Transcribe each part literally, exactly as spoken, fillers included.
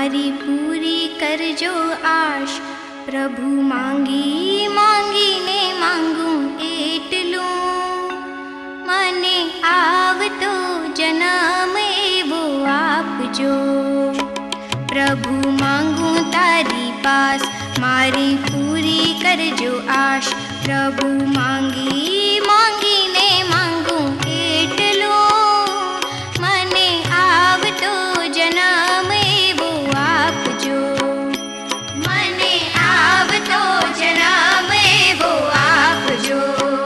मारी पूरी करजो आश। प्रभु मांगी मांगी ने मांगू एटलू, मने आवतो जन्म एवो आपजो। प्रभु मांगू तारी पास, मारी पूरी करजो आश। प्रभु मांगी मांगी ने मांगू एटलू, मने आवतो जन्म एवो आपजो। मने आवतो जन्म एवो आपजो।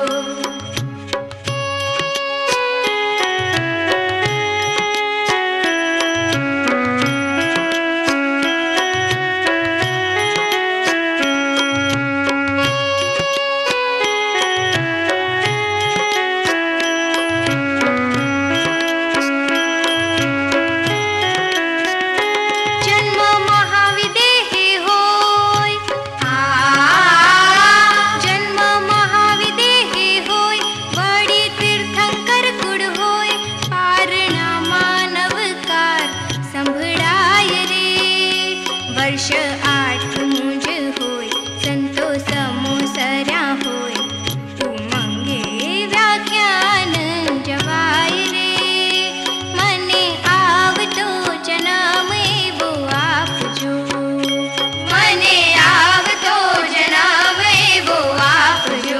वर्ष आठ मुझ होय, संतो समोसरा होय। तू मंगे व्याख्यान जवाय रे, मने आवतो जन्म एवो आपजो। मने आवतो जन्म एवो आपजो।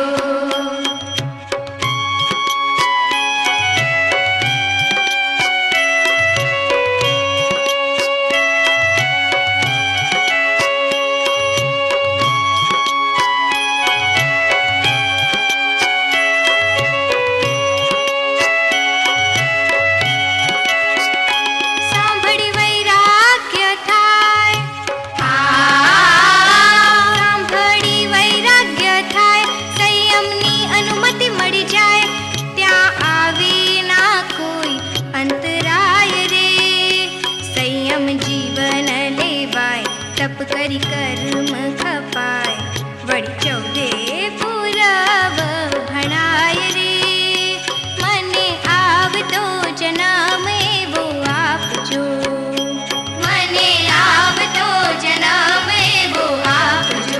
जीवन लेवाय, तप करी कर्म खपाय। वड़ी चौदे पूरव भणाय रे, मने आवतो जन्म एवो आपजो। मने आवतो जन्म एवो आपजो।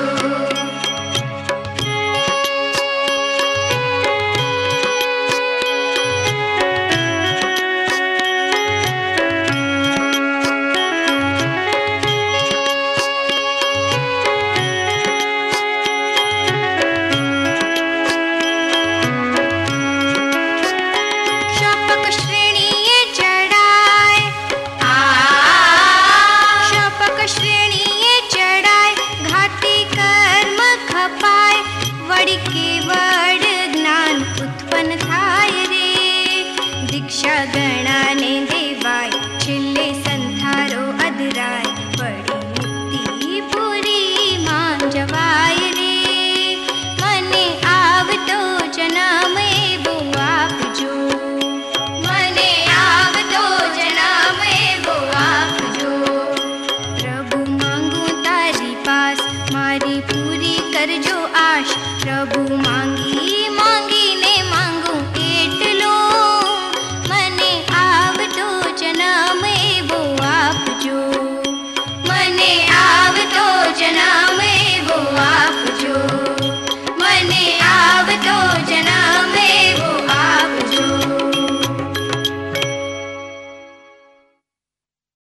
केवल ज्ञान उत्पन्न थाय रे, दीक्षा गणा ने